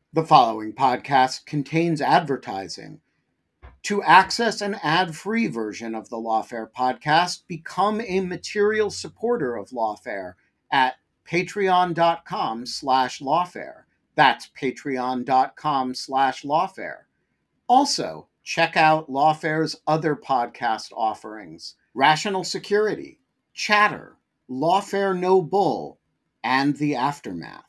The following podcast contains advertising. To access an ad-free version of the Lawfare podcast, become a material supporter of Lawfare at patreon.com/lawfare. That's patreon.com/lawfare. Also, check out Lawfare's other podcast offerings: Rational Security, Chatter, Lawfare No Bull, and The Aftermath.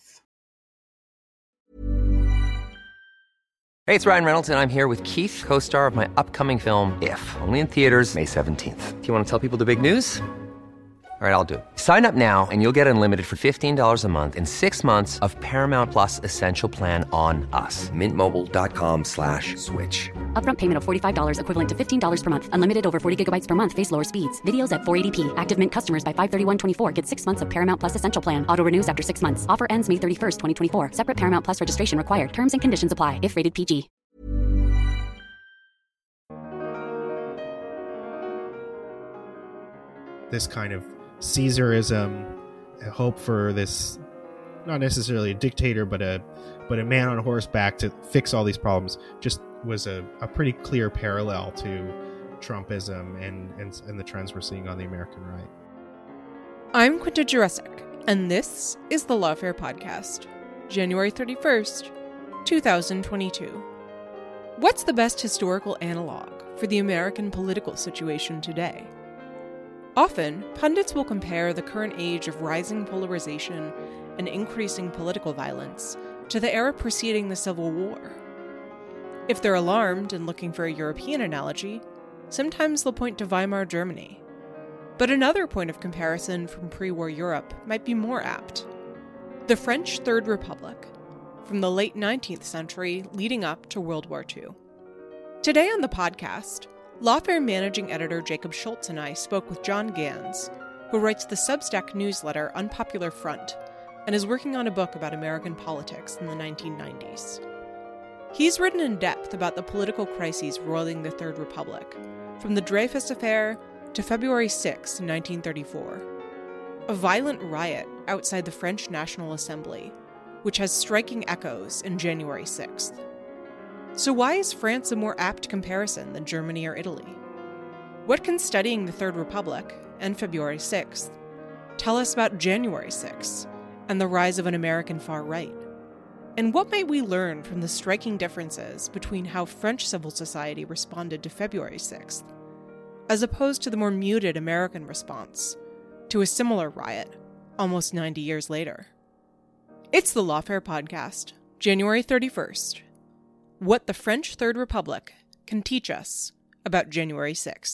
Hey, it's Ryan Reynolds, and I'm here with Keith, co-star of my upcoming film, If, only in theaters May 17th. Do you want to tell people the big news? All right, I'll do it. Sign up now and you'll get unlimited for $15 a month and 6 months of Paramount Plus Essential Plan on us. MintMobile.com/switch. Upfront payment of $45 equivalent to $15 per month. Unlimited over 40 gigabytes per month. Face lower speeds. Videos at 480p. Active Mint customers by 531.24 get 6 months of Paramount Plus Essential Plan. Auto renews after 6 months. Offer ends May 31st, 2024. Separate Paramount Plus registration required. Terms and conditions apply if rated PG. This kind of Caesarism, a hope for this, not necessarily a dictator, but a man on horseback to fix all these problems, just was a pretty clear parallel to Trumpism and the trends we're seeing on the American right. I'm Quinta Jurecic, and this is the Lawfare Podcast, January 31st, 2022. What's the best historical analog for the American political situation today? Often, pundits will compare the current age of rising polarization and increasing political violence to the era preceding the Civil War. If they're alarmed and looking for a European analogy, sometimes they'll point to Weimar Germany. But another point of comparison from pre-war Europe might be more apt. The French Third Republic, from the late 19th century leading up to World War II. Today on the podcast, Lawfare managing editor Jacob Schultz and I spoke with John Gans, who writes the Substack newsletter Unpopular Front and is working on a book about American politics in the 1990s. He's written in depth about the political crises roiling the Third Republic, from the Dreyfus Affair to February 6, 1934, a violent riot outside the French National Assembly, which has striking echoes in January 6th. So why is France a more apt comparison than Germany or Italy? What can studying the Third Republic and February 6th tell us about January 6th and the rise of an American far right? And what might we learn from the striking differences between how French civil society responded to February 6th, as opposed to the more muted American response to a similar riot almost 90 years later? It's the Lawfare Podcast, January 31st. What the French Third Republic can teach us about January 6th.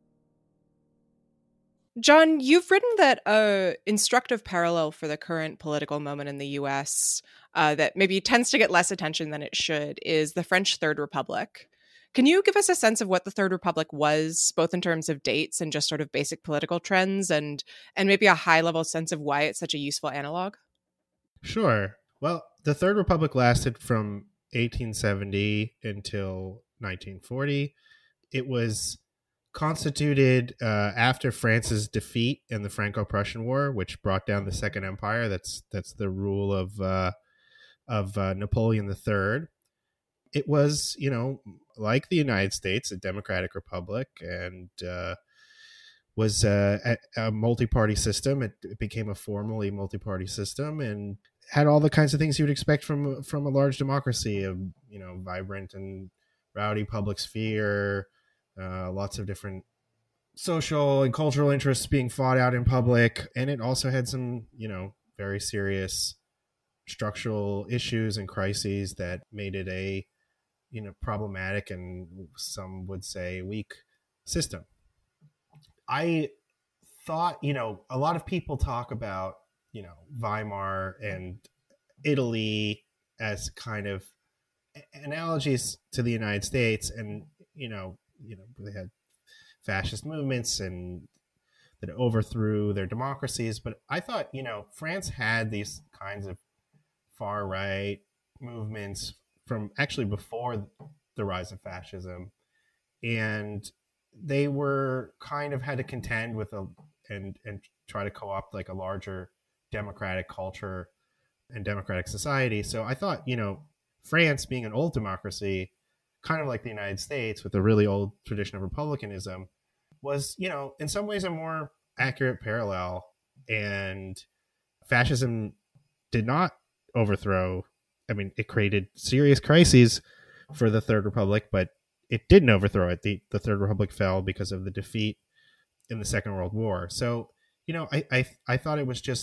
John, you've written that an instructive parallel for the current political moment in the U.S. That maybe tends to get less attention than it should is the French Third Republic. Can you give us a sense of what the Third Republic was, both in terms of dates and just sort of basic political trends, and maybe a high-level sense of why it's such a useful analog? Sure. Well, the Third Republic lasted from 1870 until 1940. It was constituted after France's defeat in the Franco-Prussian War, which brought down the Second Empire. That's the rule of Napoleon III. It was, like the United States, a democratic republic, and was a multi-party system. It became a formally multi-party system and had all the kinds of things you would expect from a large democracy, of vibrant and rowdy public sphere, lots of different social and cultural interests being fought out in public, and it also had some very serious structural issues and crises that made it a problematic and some would say weak system. I thought a lot of people talk about Weimar and Italy as kind of analogies to the United States, and they had fascist movements and that overthrew their democracies. But I thought France had these kinds of far right movements from actually before the rise of fascism, and they were kind of had to contend with and try to co-opt like a larger democratic culture and democratic society. So I thought, France, being an old democracy, kind of like the United States with a really old tradition of republicanism, was, in some ways a more accurate parallel. And fascism did not overthrow. I mean, it created serious crises for the Third Republic, but it didn't overthrow it. The Third Republic fell because of the defeat in the Second World War. So, I thought it was just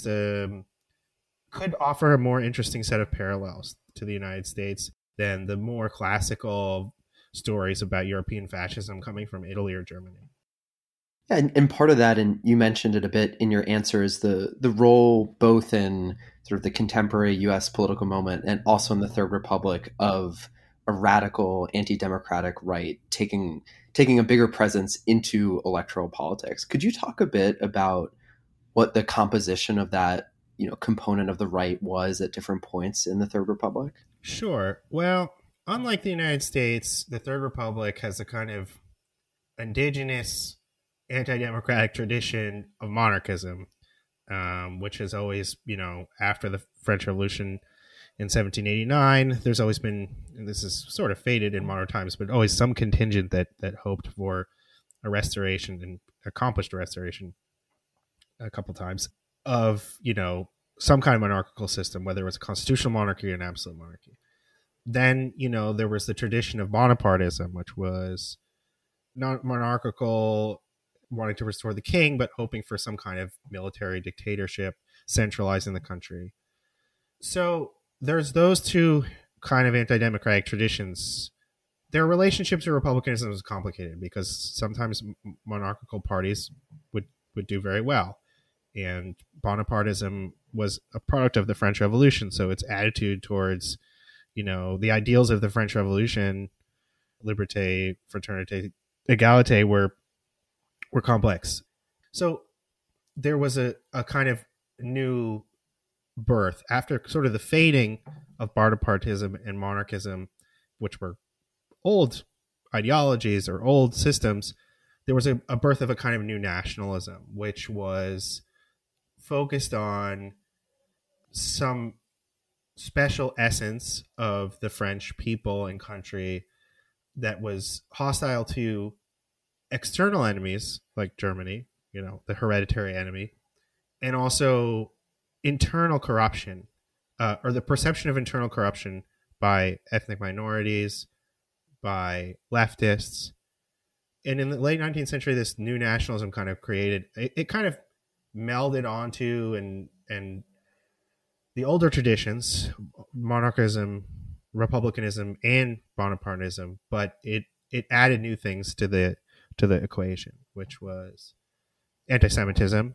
could offer a more interesting set of parallels to the United States than the more classical stories about European fascism coming from Italy or Germany. Yeah, and part of that, and you mentioned it a bit in your answer, is the role both in sort of the contemporary U.S. political moment and also in the Third Republic of a radical anti-democratic right taking a bigger presence into electoral politics. Could you talk a bit about what the composition of that component of the right was at different points in the Third Republic? Sure. Well, unlike the United States, the Third Republic has a kind of indigenous anti-democratic tradition of monarchism, which has always, after the French Revolution in 1789, there's always been, and this is sort of faded in modern times, but always some contingent that hoped for a restoration and accomplished a restoration a couple times of, some kind of monarchical system, whether it was a constitutional monarchy or an absolute monarchy. Then, there was the tradition of Bonapartism, which was not monarchical, wanting to restore the king, but hoping for some kind of military dictatorship, centralizing the country. So there's those two kind of anti-democratic traditions. Their relationship to republicanism is complicated because sometimes monarchical parties would do very well. And Bonapartism was a product of the French Revolution. So its attitude towards, the ideals of the French Revolution, liberté, fraternité, égalité, were complex. So there was a kind of new birth after sort of the fading of Bonapartism and monarchism, which were old ideologies or old systems. There was a birth of a kind of new nationalism, which was focused on some special essence of the French people and country that was hostile to external enemies like Germany, the hereditary enemy, and also internal corruption, or the perception of internal corruption by ethnic minorities, by leftists. And in the late 19th century, this new nationalism kind of created, it kind of melded onto and the older traditions, monarchism, republicanism, and Bonapartism, but it added new things to the equation, which was anti-Semitism.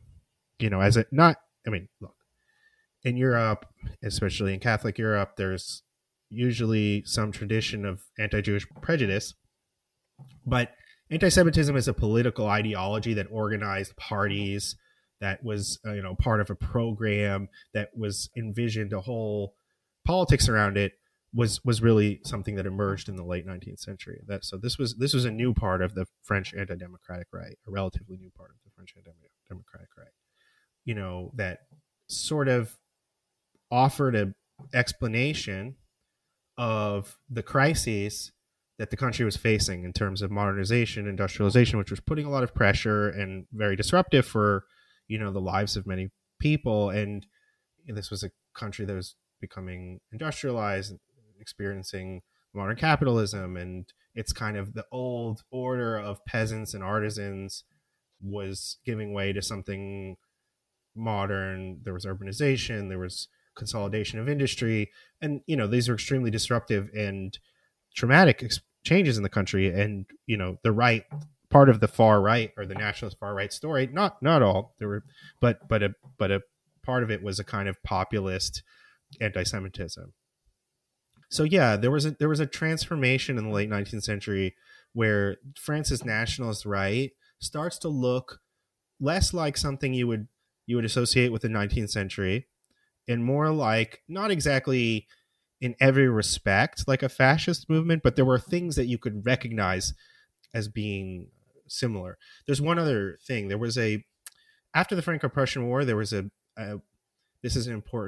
Look, in Europe, especially in Catholic Europe, there's usually some tradition of anti-Jewish prejudice, but anti-Semitism is a political ideology that organized parties, that was part of a program, that was envisioned a whole politics around it, was really something that emerged in the late 19th century. So this was a new part of the French anti-democratic right, a relatively new part of the French anti-democratic right, that sort of offered an explanation of the crises that the country was facing in terms of modernization, industrialization, which was putting a lot of pressure and very disruptive for the lives of many people. And this was a country that was becoming industrialized, experiencing modern capitalism, and it's kind of the old order of peasants and artisans was giving way to something modern. There was urbanization, there was consolidation of industry, and these are extremely disruptive and traumatic changes in the country. And the right, part of the far right, or the nationalist far right story, not all, there were, but a part of it was a kind of populist anti-Semitism. So yeah, there was a transformation in the late 19th century where France's nationalist right starts to look less like something you would associate with the 19th century, and more like, not exactly in every respect like a fascist movement, but there were things that you could recognize as being similar. There's one other thing. There was after the Franco-Prussian War, there was this is an important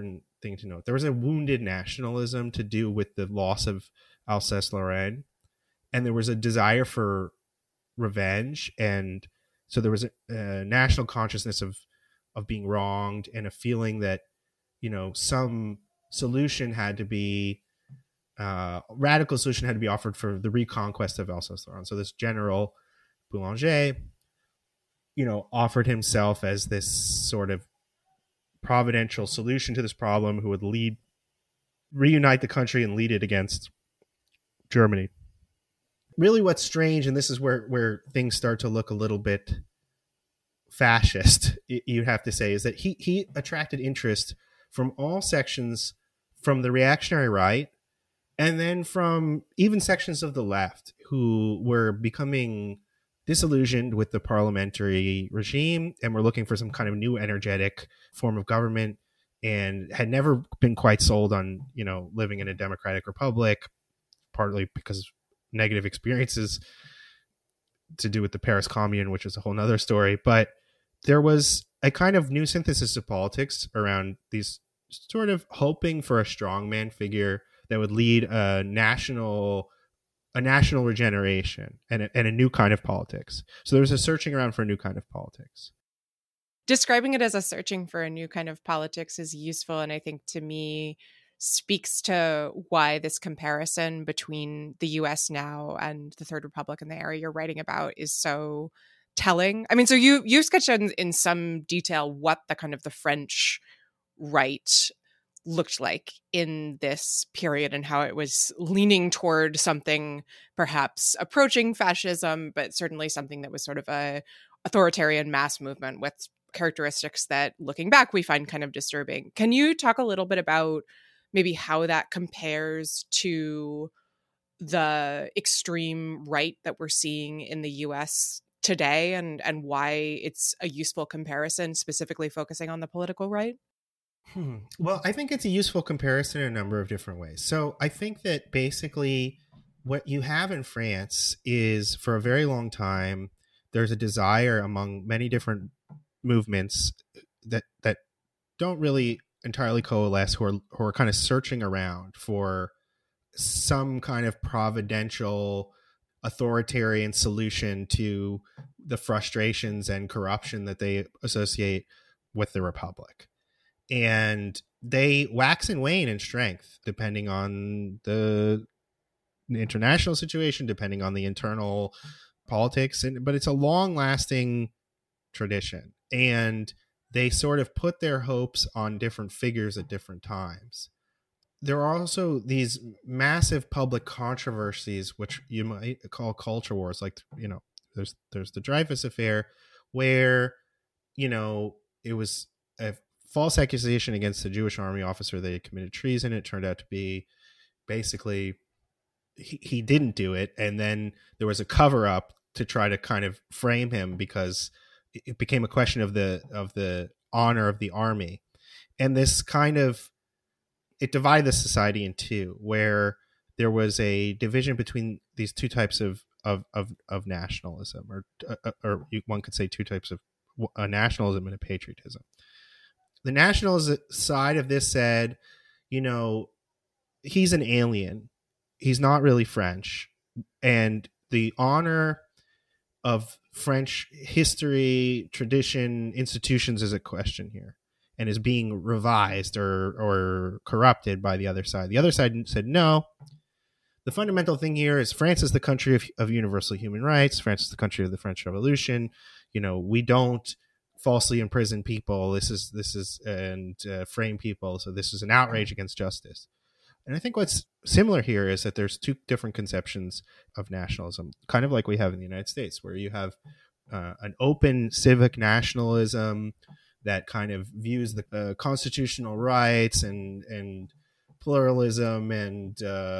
thing to note. There was a wounded nationalism to do with the loss of Alsace-Lorraine, and there was a desire for revenge, and so there was a national consciousness of being wronged, and a feeling that, you know, some solution had to be radical solution had to be offered for the reconquest of Alsace-Lorraine. So this General Boulanger, you know, offered himself as this sort of providential solution to this problem, who would reunite the country and lead it against Germany. Really what's strange, and this is where things start to look a little bit fascist, you have to say, is that he attracted interest from all sections, from the reactionary right, and then from even sections of the left who were becoming disillusioned with the parliamentary regime and were looking for some kind of new energetic form of government, and had never been quite sold on, you know, living in a democratic republic, partly because of negative experiences to do with the Paris Commune, which is a whole nother story. But there was a kind of new synthesis of politics around these, sort of hoping for a strongman figure that would lead a national regeneration and a new kind of politics. So there was a searching around for a new kind of politics. Describing it as a searching for a new kind of politics is useful, and I think to me speaks to why this comparison between the US now and the Third Republic and the area you're writing about is so telling. I mean, so you sketched out in some detail what the kind of the French right looked like in this period, and how it was leaning toward something perhaps approaching fascism, but certainly something that was sort of a authoritarian mass movement with characteristics that, looking back, we find kind of disturbing. Can you talk a little bit about maybe how that compares to the extreme right that we're seeing in the US today, and why it's a useful comparison, specifically focusing on the political right? Well, I think it's a useful comparison in a number of different ways. So I think that basically what you have in France is, for a very long time, there's a desire among many different movements that don't really entirely coalesce, who are kind of searching around for some kind of providential authoritarian solution to the frustrations and corruption that they associate with the Republic. And they wax and wane in strength depending on the international situation, depending on the internal politics, but it's a long-lasting tradition. And they sort of put their hopes on different figures at different times. There are also these massive public controversies, which you might call culture wars. Like, you know, there's the Dreyfus affair, where, you know, it was a false accusation against a Jewish army officer that he committed treason. It turned out to be basically he didn't do it, and then there was a cover up to try to kind of frame him, because it became a question of the honor of the army. And this kind of, it divided the society in two, where there was a division between these two types of nationalism, or one could say two types of nationalism and a patriotism. The nationalist side of this said, you know, he's an alien. He's not really French. And the honor of French history, tradition, institutions is a question here, and is being revised or corrupted by the other side. The other side said, no, the fundamental thing here is France is the country of universal human rights. France is the country of the French Revolution. You know, we don't falsely imprison people. This is frame people. So this is an outrage against justice. And I think what's similar here is that there's two different conceptions of nationalism, kind of like we have in the United States, where you have an open civic nationalism that kind of views the constitutional rights and pluralism and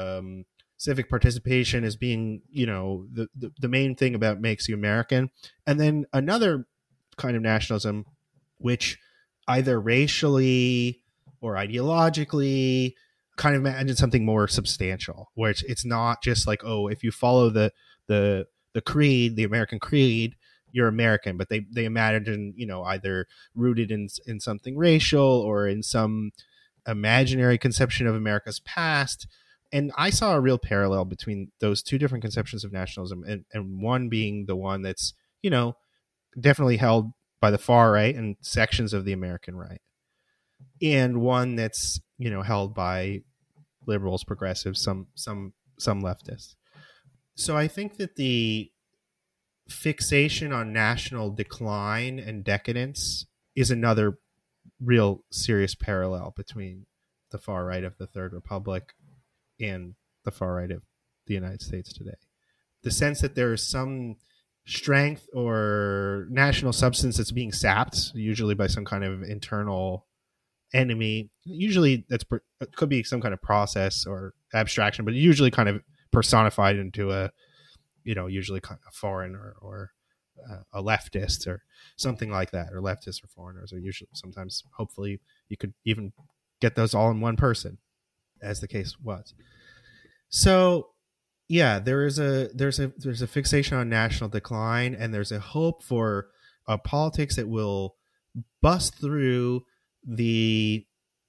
civic participation as being, you know, the main thing about makes you American. And then another kind of nationalism, which either racially or ideologically kind of imagine something more substantial, where it's not just like, oh, if you follow the creed, the American creed, you're American, but they imagine, you know, either rooted in something racial or in some imaginary conception of America's past. And I saw a real parallel between those two different conceptions of nationalism, and one being the one that's, definitely held by the far right and sections of the American right, and one that's, held by liberals, progressives, some leftists. So I think that the fixation on national decline and decadence is another real serious parallel between the far right of the Third Republic and the far right of the United States today. The sense that there is some strength or national substance that's being sapped, usually by some kind of internal enemy. Usually it could be some kind of process or abstraction, but usually kind of personified into a, usually kind of foreign or a leftist or something like that, or leftists or foreigners, or usually sometimes, hopefully, you could even get those all in one person, as the case was. So, yeah, there's a fixation on national decline, and there's a hope for a politics that will bust through the,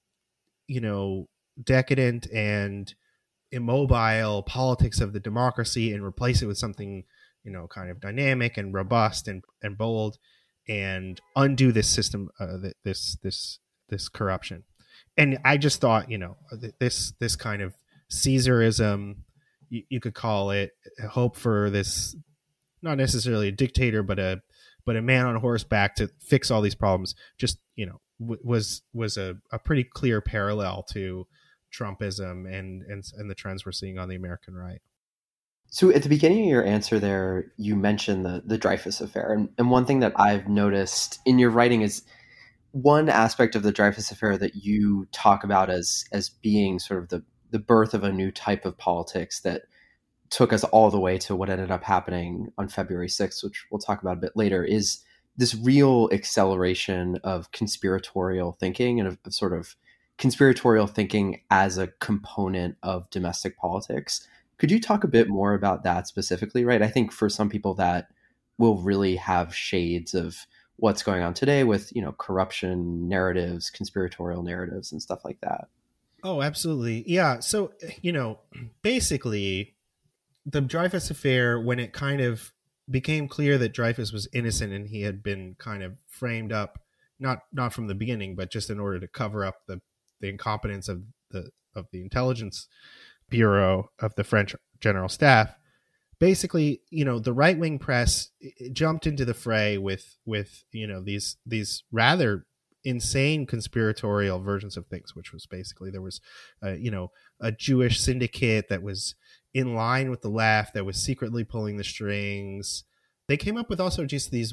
decadent and immobile politics of the democracy and replace it with something, kind of dynamic and robust and bold, and undo this system, this corruption. And I just thought, this kind of Caesarism, you could call it, hope for this, not necessarily a dictator, but a man on horseback to fix all these problems, just, was a pretty clear parallel to Trumpism and the trends we're seeing on the American right. So at the beginning of your answer there, you mentioned the Dreyfus Affair. And one thing that I've noticed in your writing is one aspect of the Dreyfus Affair that you talk about as being sort of the birth of a new type of politics that took us all the way to what ended up happening on February 6th, which we'll talk about a bit later, is this real acceleration of conspiratorial thinking and of sort of conspiratorial thinking as a component of domestic politics. Could you talk a bit more about that specifically, right? I think for some people that will really have shades of what's going on today with, corruption narratives, conspiratorial narratives, and stuff like that. Oh, absolutely. Yeah. So, basically, the Dreyfus Affair, when it kind of became clear that Dreyfus was innocent and he had been kind of framed up, not from the beginning, but just in order to cover up the incompetence of the intelligence bureau of the French General Staff, basically, the right-wing press jumped into the fray with these rather insane conspiratorial versions of things, which was basically there was a Jewish syndicate that was in line with the left that was secretly pulling the strings. They came up with also just these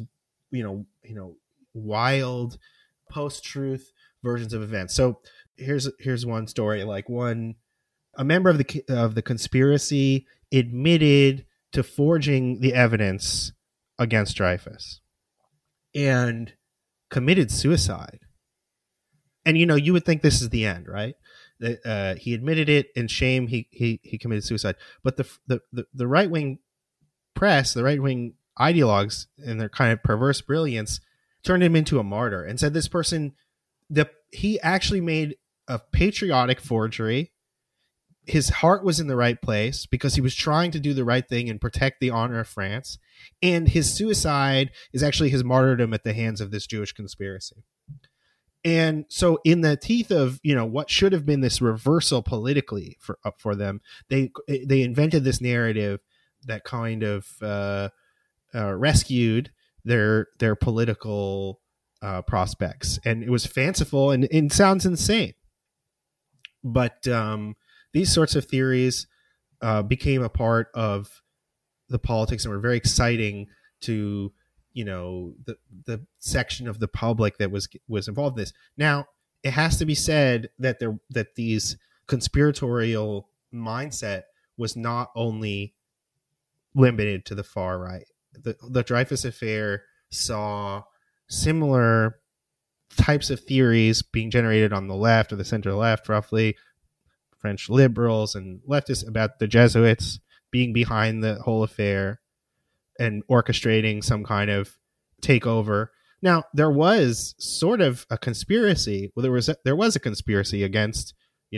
wild post-truth versions of events. So here's one story. Like, a member of the conspiracy admitted to forging the evidence against Dreyfus and committed suicide. And you would think this is the end, right? He admitted it in shame. He committed suicide. But the right wing press, the right wing ideologues, and their kind of perverse brilliance turned him into a martyr and said this person, he actually made a patriotic forgery. His heart was in the right place because he was trying to do the right thing and protect the honor of France. And his suicide is actually his martyrdom at the hands of this Jewish conspiracy. And so in the teeth of, what should have been this reversal politically for them, they invented this narrative that kind of rescued their political prospects. And it was fanciful and it sounds insane. But these sorts of theories became a part of the politics and were very exciting to, the section of the public that was involved in this. Now, it has to be said that these conspiratorial mindset was not only limited to the far right. The Dreyfus Affair saw similar types of theories being generated on the left or the center left, roughly, French liberals and leftists, about the Jesuits being behind the whole affair and orchestrating some kind of takeover. Now, there was sort of a conspiracy. Well, there was a conspiracy against,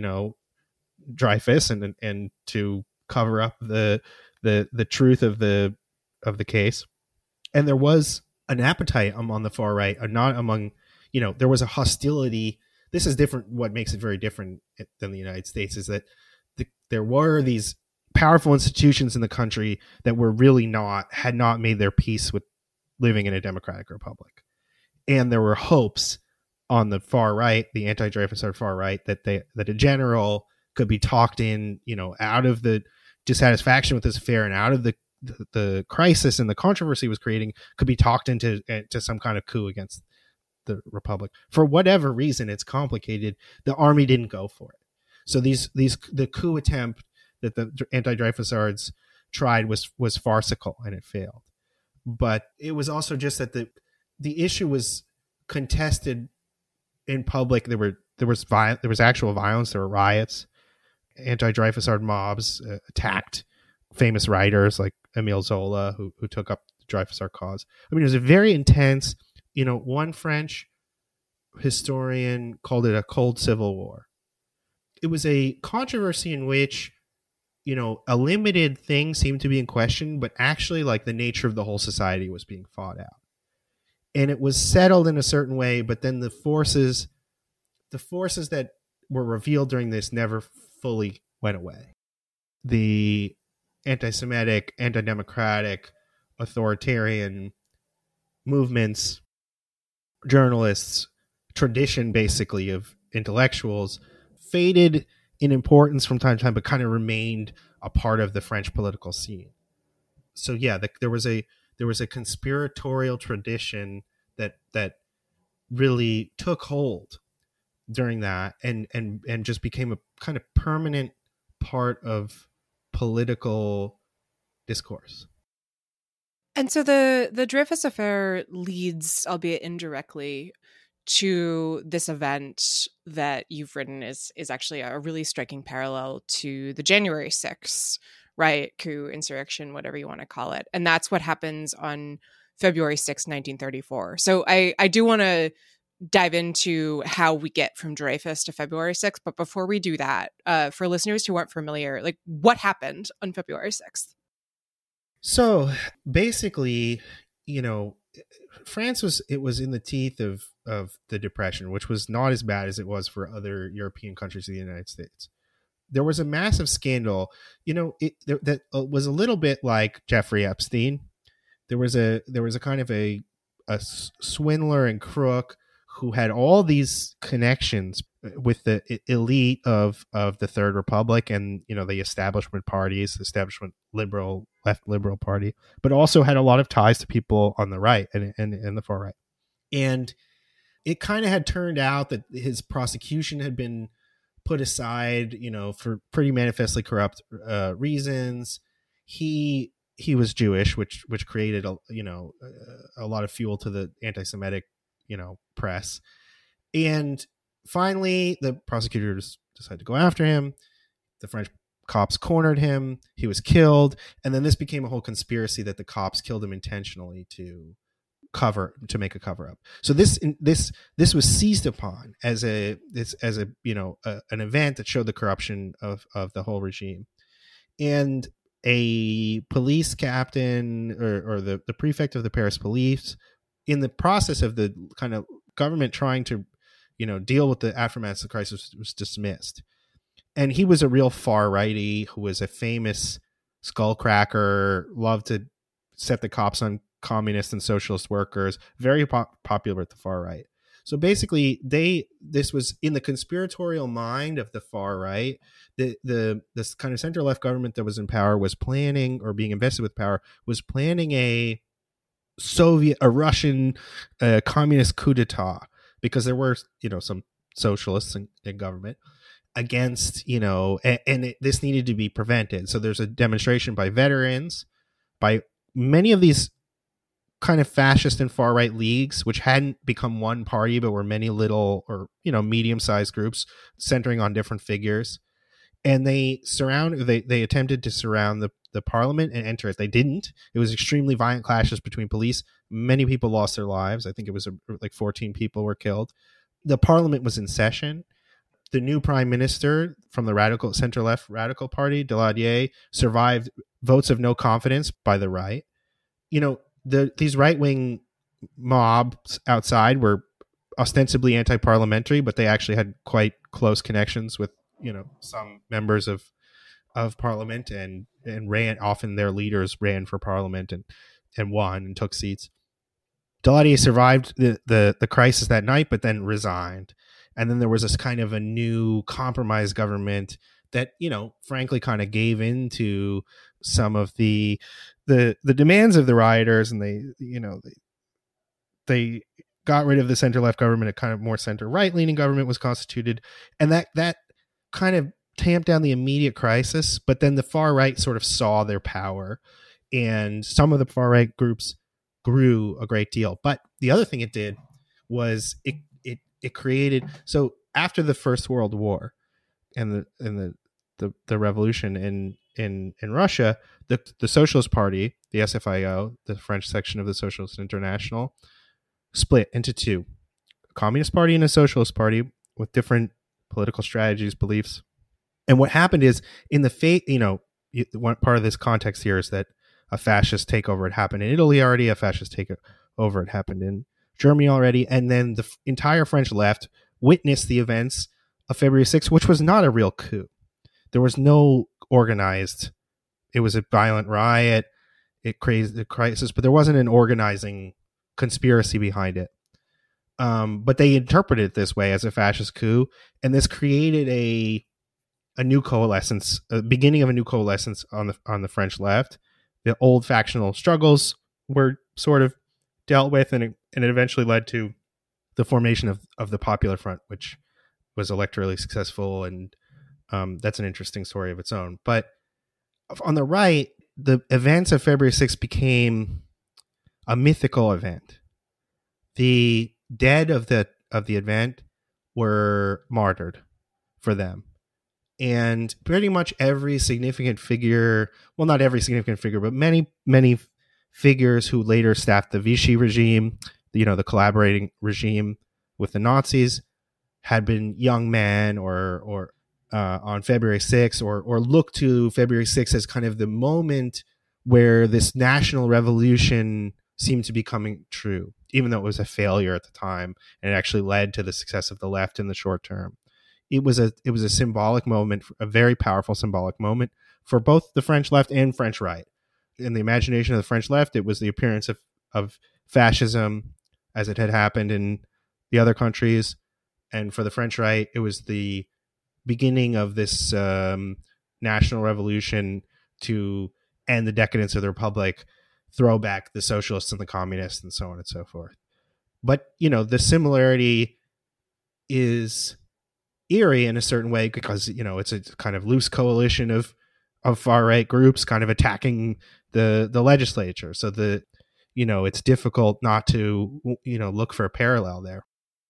Dreyfus and to cover up the truth of the case. And there was an appetite among the far right, not among, there was a hostility. This is different. What makes it very different than the United States is that there were these powerful institutions in the country that were really had not made their peace with living in a democratic republic. And there were hopes on the far right, the anti-Dreyfus far right, that a general could be talked in, out of the dissatisfaction with this affair and out of the crisis and the controversy it was creating, could be talked into some kind of coup against the republic. For whatever reason, it's complicated. The army didn't go for it. So the coup attempt that the anti-Dreyfusards tried was farcical, and it failed. But it was also just that the issue was contested in public. There was actual violence. There were riots. Anti-Dreyfusard mobs attacked famous writers like Emile Zola, who took up the Dreyfusard cause. I mean, it was a very intense. One French historian called it a cold civil war. It was a controversy in which, a limited thing seemed to be in question, but actually, like, the nature of the whole society was being fought out. And it was settled in a certain way, but then the forces that were revealed during this never fully went away. The anti-Semitic, anti-democratic, authoritarian movements, journalists, tradition basically of intellectuals faded in importance from time to time, but kind of remained a part of the French political scene. So yeah, there was a conspiratorial tradition that really took hold during that and just became a kind of permanent part of political discourse. And so the Dreyfus affair leads, albeit indirectly, to this event that you've written is actually a really striking parallel to the January 6th riot, coup, insurrection, whatever you want to call it. And that's what happens on February 6, 1934. So I do want to dive into how we get from Dreyfus to February 6th. But before we do that, for listeners who aren't familiar, like, what happened on February 6th? So basically, France was in the teeth of the Depression, which was not as bad as it was for other European countries of the United States. There was a massive scandal, that was a little bit like Jeffrey Epstein. There was a kind of a swindler and crook who had all these connections with the elite of the Third Republic and, the establishment parties, the establishment left liberal party, but also had a lot of ties to people on the right and the far right. And it kind of had turned out that his prosecution had been put aside, for pretty manifestly corrupt reasons. He was Jewish, which created a lot of fuel to the anti-Semitic press. And finally, the prosecutors decided to go after him. The French cops cornered him. He was killed. And then this became a whole conspiracy that the cops killed him intentionally to make a cover up. So this was seized upon as an event that showed the corruption of the whole regime. And a police captain or the prefect of the Paris police, in the process of the kind of government trying to, deal with the aftermath of the crisis, was dismissed. And he was a real far righty who was a famous skullcracker, loved to set the cops on communist and socialist workers, very popular at the far right. So basically, this was in the conspiratorial mind of the far right. This kind of center left government that was in power was planning, or being invested with power, was planning a Russian communist coup d'etat, because there were some socialists in government against this needed to be prevented. So there's a demonstration by veterans, by many of these kind of fascist and far right leagues, which hadn't become one party but were many little or medium-sized groups centering on different figures. and they attempted to surround the parliament and enter it. They didn't. It was extremely violent clashes between police. Many people lost their lives. I think it was like 14 people were killed. The parliament was in session. The new prime minister from the center-left radical party, Daladier, survived votes of no confidence by the right. These right-wing mobs outside were ostensibly anti-parliamentary, but they actually had quite close connections with some members of parliament and ran. Often their leaders ran for parliament and won and took seats. Daladier survived the crisis that night, but then resigned. And then there was this kind of a new compromise government that, frankly kind of gave into some of the demands of the rioters, and they got rid of the center-left government. A kind of more center-right leaning government was constituted, and that kind of tamped down the immediate crisis. But then the far right sort of saw their power, and some of the far right groups grew a great deal. But the other thing it did was it created, so after the First World War and the revolution in Russia, the Socialist Party, the SFIO, the French section of the Socialist International, split into two: a Communist Party and a Socialist Party with different political strategies, beliefs. And what happened is, in the one part of this context here is that a fascist takeover had happened in Italy already, a fascist takeover had happened in Germany already, and then the entire French left witnessed the events of February 6th, which was not a real coup. There was no organized. It was a violent riot. It created a crisis, but there wasn't an organizing conspiracy behind it. But they interpreted it this way, as a fascist coup, and this created a new coalescence, a beginning of a new coalescence on the French left. The old factional struggles were sort of dealt with, and it eventually led to the formation of the Popular Front, which was electorally successful, and that's an interesting story of its own. But on the right, the events of February 6th became a mythical event. The dead of the event were martyred for them. And pretty much every significant figure, well, not every significant figure, but many, many figures who later staffed the Vichy regime, the collaborating regime with the Nazis, had been young men or on February 6th, or looked to February 6th as kind of the moment where this national revolution seemed to be coming true, even though it was a failure at the time, and it actually led to the success of the left in the short term. It was a symbolic moment, a very powerful symbolic moment for both the French left and French right. In the imagination of the French left, it was the appearance of fascism as it had happened in the other countries. And for the French right, it was the beginning of this national revolution to end the decadence of the Republic, throw back the socialists and the communists, and so on and so forth. But, the similarity is eerie in a certain way, because, it's a kind of loose coalition of far right groups kind of attacking the legislature. So it's difficult not to, look for a parallel there.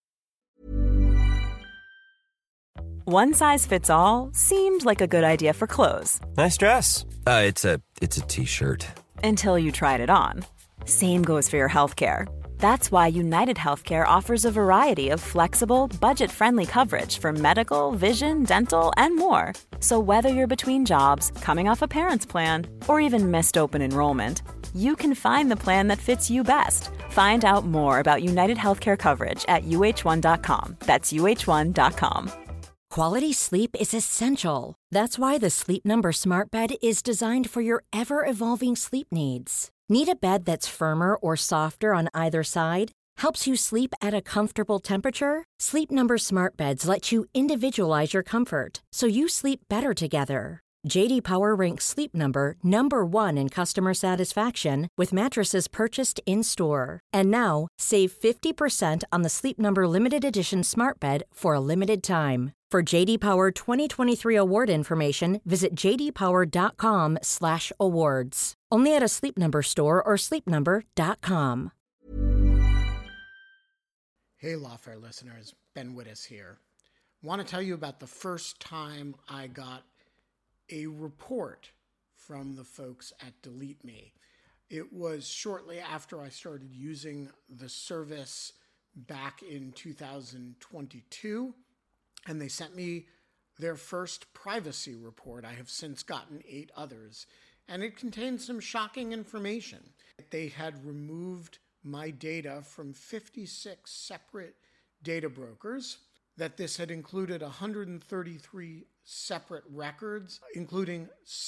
One size fits all seemed like a good idea for clothes. Nice dress. It's a t-shirt. Until you tried it on. Same goes for your healthcare. That's why United Healthcare offers a variety of flexible, budget-friendly coverage for medical, vision, dental, and more. So whether you're between jobs, coming off a parent's plan, or even missed open enrollment, you can find the plan that fits you best. Find out more about United Healthcare coverage at uh1.com. That's uh1.com. Quality sleep is essential. That's why the Sleep Number Smart Bed is designed for your ever-evolving sleep needs. Need a bed that's firmer or softer on either side? Helps you sleep at a comfortable temperature? Sleep Number Smart Beds let you individualize your comfort, so you sleep better together. J.D. Power ranks Sleep Number number 1 in customer satisfaction with mattresses purchased in-store. And now, save 50% on the Sleep Number Limited Edition Smart Bed for a limited time. For J.D. Power 2023 award information, visit jdpower.com/awards. Only at a Sleep Number store or sleepnumber.com. Hey, Lawfare listeners, Ben Wittes here. Want to tell you about the first time I got a report from the folks at Delete Me. It was shortly after I started using the service back in 2022, and they sent me their first privacy report. I have since gotten 8 others, and it contained some shocking information. They had removed my data from 56 separate data brokers, that this had included 133 separate records, including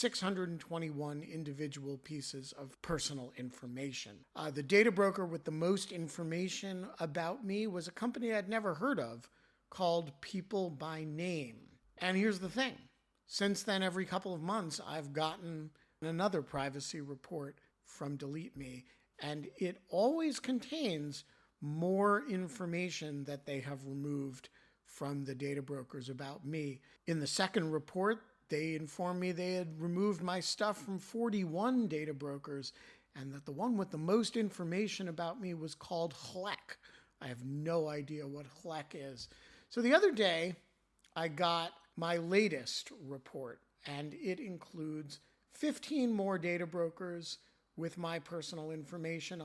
621 individual pieces of personal information. The data broker with the most information about me was a company I'd never heard of called People by Name. And here's the thing. Since then, every couple of months, I've gotten another privacy report from Delete Me, and it always contains more information that they have removed from the data brokers about me. In the second report, they informed me they had removed my stuff from 41 data brokers, and that the one with the most information about me was called HLEC. I have no idea what HLEC is. So the other day, I got my latest report, and it includes 15 more data brokers with my personal information,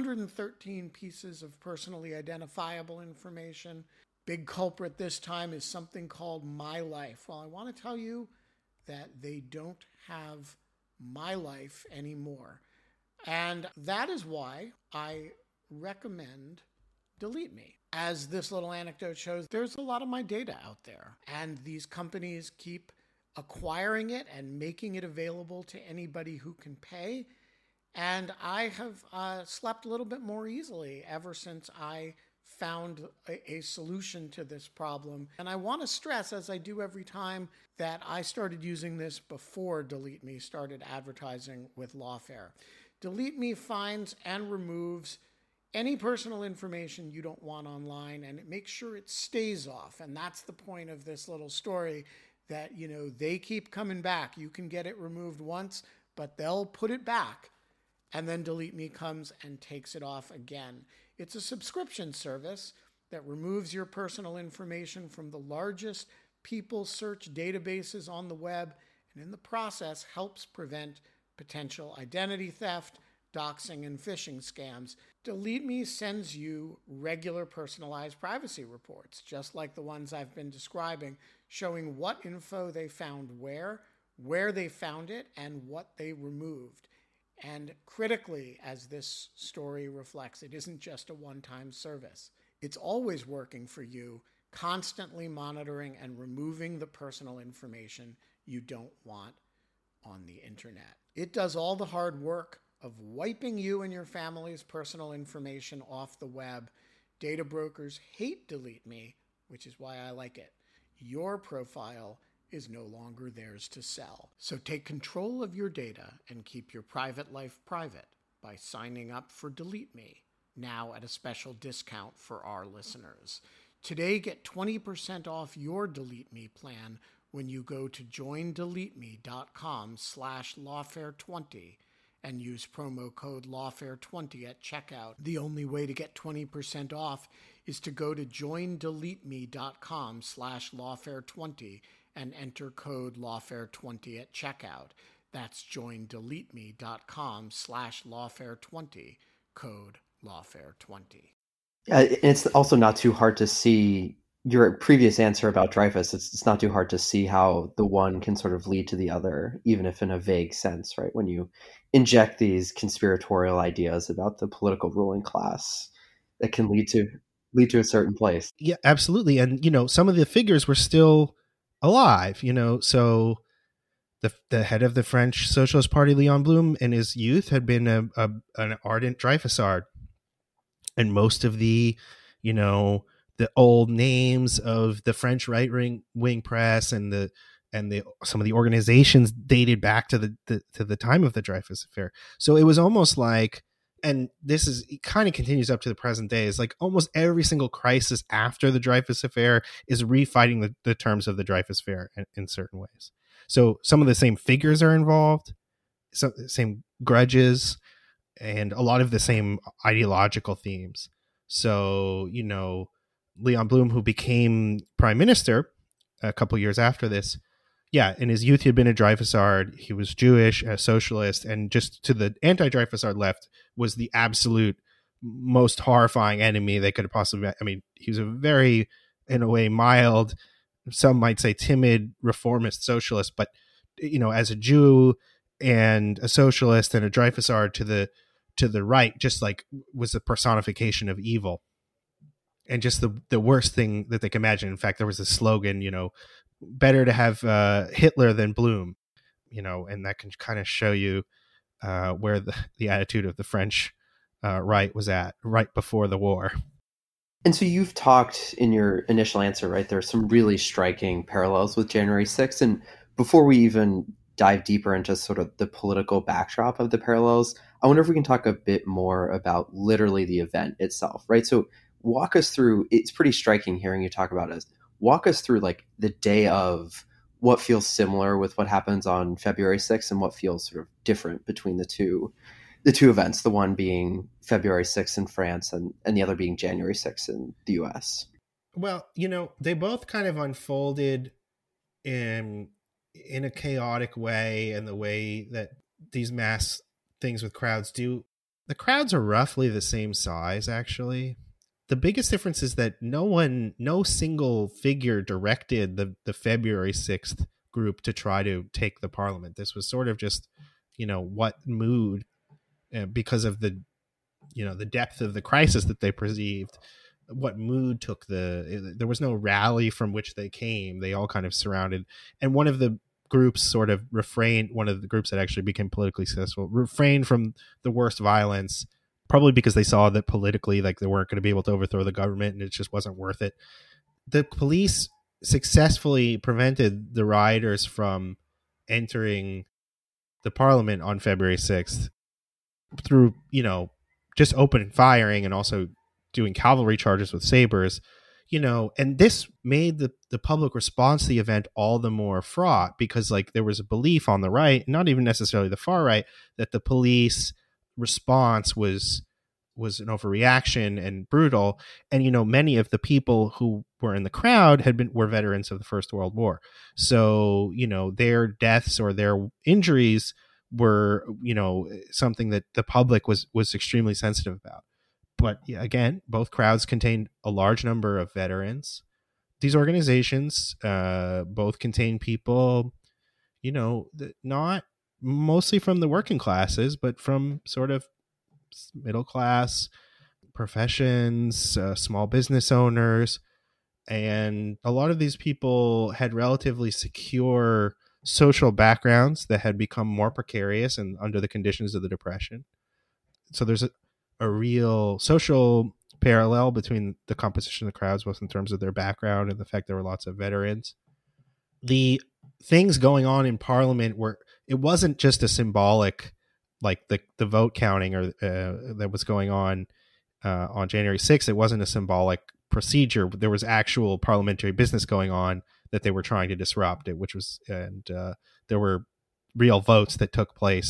113 pieces of personally identifiable information. Big culprit this time is something called My Life. Well, I want to tell you that they don't have My Life anymore. And that is why I recommend Delete Me. As this little anecdote shows, there's a lot of my data out there, and these companies keep acquiring it and making it available to anybody who can pay. And I have slept a little bit more easily ever since I found a solution to this problem. And I want to stress, as I do every time, that I started using this before Delete Me started advertising with Lawfare. Delete Me finds and removes any personal information you don't want online, and it makes sure it stays off. And that's the point of this little story, that, they keep coming back. You can get it removed once, but they'll put it back, and then Delete Me comes and takes it off again. It's a subscription service that removes your personal information from the largest people search databases on the web, and in the process helps prevent potential identity theft, doxing, and phishing scams. Delete Me sends you regular personalized privacy reports, just like the ones I've been describing, showing what info they found where they found it, and what they removed. And critically, as this story reflects, it isn't just a one-time service. It's always working for you, constantly monitoring and removing the personal information you don't want on the internet. It does all the hard work of wiping you and your family's personal information off the web. Data brokers hate Delete Me, which is why I like it. Your profile is no longer theirs to sell. So take control of your data and keep your private life private by signing up for Delete Me, now at a special discount for our listeners. Today, get 20% off your Delete Me plan when you go to joindeleteme.com/lawfare20 and use promo code lawfare20 at checkout. The only way to get 20% off is to go to joindeleteme.com/lawfare20 and enter code lawfare20 at checkout. That's joindeleteme.com/lawfare20, code lawfare20. It's also not too hard to see your previous answer about Dreyfus. It's not too hard to see how the one can sort of lead to the other, even if in a vague sense, right? When you inject these conspiratorial ideas about the political ruling class, that can lead to a certain place. Yeah, absolutely. And, some of the figures were still alive, so the head of the French Socialist Party, Leon Blum, in his youth had been an ardent Dreyfusard. And most of the, the old names of the French right-wing press and some of the organizations dated back to the time of the Dreyfus affair. So it was almost like, and it kind of continues up to the present day, is like almost every single crisis after the Dreyfus affair is refighting the terms of the Dreyfus affair in certain ways. So some of the same figures are involved, same grudges, and a lot of the same ideological themes. So, Leon Blum, who became prime minister a couple years after this, Yeah, in his youth, he had been a Dreyfusard. He was Jewish, a socialist, and just to the anti-Dreyfusard left was the absolute most horrifying enemy they could have possibly. I mean, he was a very, in a way, mild, some might say timid reformist socialist, but as a Jew and a socialist and a Dreyfusard to the right, just like was the personification of evil, and just the worst thing that they could imagine. In fact, there was a slogan, better to have Hitler than Blum, and that can kind of show you where the attitude of the French right was at right before the war. And so you've talked in your initial answer, right? There's some really striking parallels with January 6th. And before we even dive deeper into sort of the political backdrop of the parallels, I wonder if we can talk a bit more about literally the event itself, right? So walk us through, it's pretty striking hearing you talk about it. Walk us through like the day of what feels similar with what happens on February 6th and what feels sort of different between the two events, the one being February 6th in France and the other being January 6th in the US. Well, they both kind of unfolded in a chaotic way, and the way that these mass things with crowds do. The crowds are roughly the same size, actually. The biggest difference is that no single figure directed the February 6th group to try to take the parliament. This was sort of just, what mood, because of the depth of the crisis that they perceived, what mood took there was no rally from which they came. They all kind of surrounded, and one of the groups one of the groups that actually became politically successful, refrained from the worst violence, probably because they saw that politically, like, they weren't going to be able to overthrow the government and it just wasn't worth it. The police successfully prevented the rioters from entering the parliament on February 6th through, just open firing and also doing cavalry charges with sabers, and this made the public response to the event all the more fraught, because like there was a belief on the right, not even necessarily the far right, that the police response was an overreaction and brutal. And many of the people who were in the crowd were veterans of the First World War, so their deaths or their injuries were something that the public was extremely sensitive about. But again, both crowds contained a large number of veterans. These organizations both contain people, not mostly from the working classes, but from sort of middle class professions, small business owners. And a lot of these people had relatively secure social backgrounds that had become more precarious and under the conditions of the Depression. So there's a real social parallel between the composition of the crowds, both in terms of their background and the fact there were lots of veterans. The things going on in Parliament it wasn't just a symbolic, like the vote counting or that was going on January 6th. It wasn't a symbolic procedure. There was actual parliamentary business going on that they were trying to disrupt it, there were real votes that took place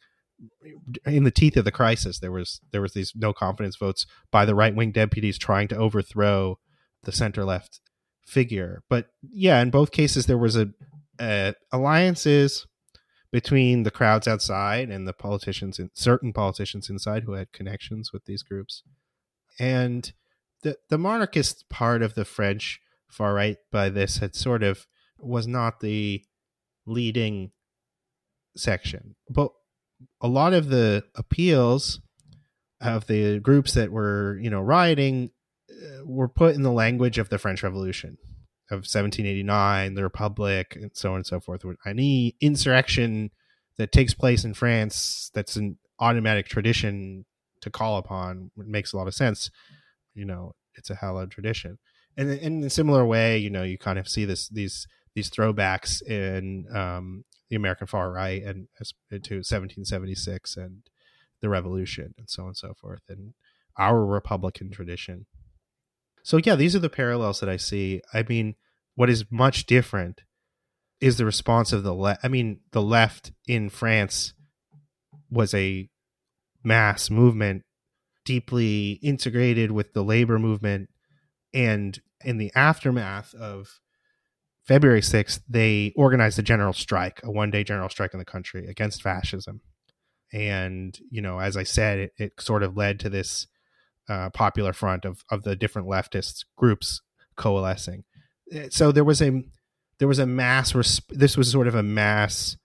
in the teeth of the crisis. There was these no confidence votes by the right-wing deputies trying to overthrow the center-left figure. But yeah, in both cases there was alliances between the crowds outside and the politicians, and certain politicians inside who had connections with these groups. And the monarchist part of the French far right by this was not the leading section, but a lot of the appeals of the groups that were rioting were put in the language of the French Revolution of 1789, the Republic, and so on and so forth. Any insurrection that takes place in France that's an automatic tradition to call upon makes a lot of sense. It's a hallowed tradition. And in a similar way, you kind of see these throwbacks in the American far right and to 1776 and the Revolution and so on and so forth, and our Republican tradition. So yeah, these are the parallels that I see. I mean, what is much different is the response of the left. I mean, the left in France was a mass movement, deeply integrated with the labor movement, and in the aftermath of February 6th, they organized a general strike, a one-day general strike in the country against fascism. And, as I said, it sort of led to this popular front of the different leftist groups coalescing. So there was a mass, this was sort of a mass